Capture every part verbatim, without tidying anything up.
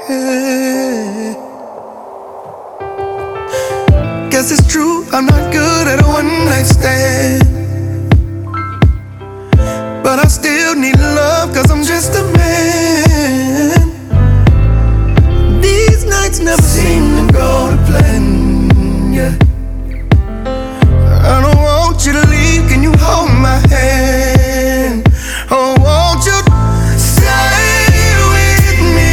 Guess it's true, I'm not good at a one-night stand, but I still need love, cause I'm just a man. These nights never seem to go to plan, yeah. I don't want you to leave, can you hold my hand? Oh, won't you stay with me?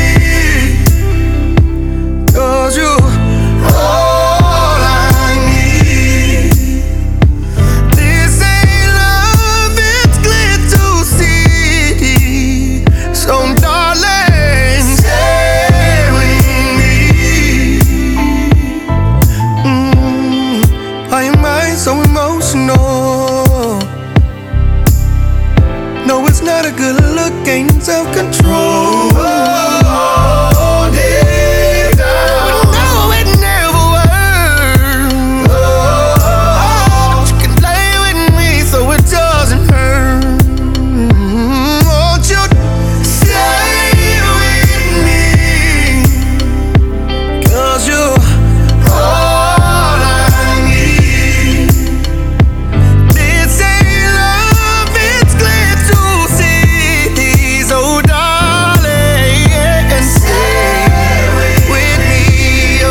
Cause you all I need. This ain't love, it's clear to see. So darling, stay with me. mm, Why am I so emotional? No, it's not a good look, ain't self-control. Oh, deep down, no, it never worked. Oh, you can play with me so it doesn't hurt. Won't you stay with me? Cause you're all I need. This ain't love, it's clear to see. So darling, stay with me. Oh,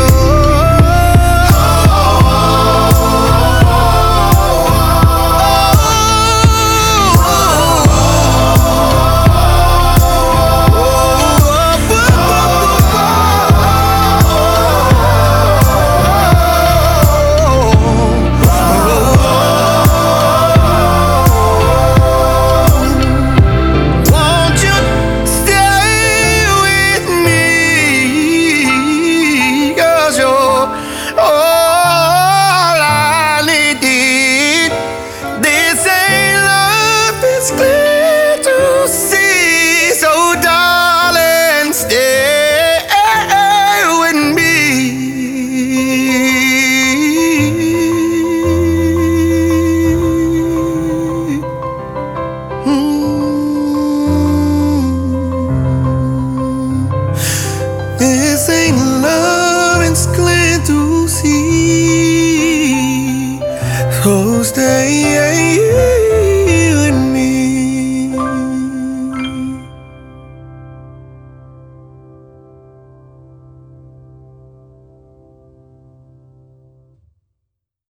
won't you stay with me? Cause you're all I need. This ain't love, it's clear to see. So darling, stay with me. Mm. This ain't love, it's clear to see. So stay.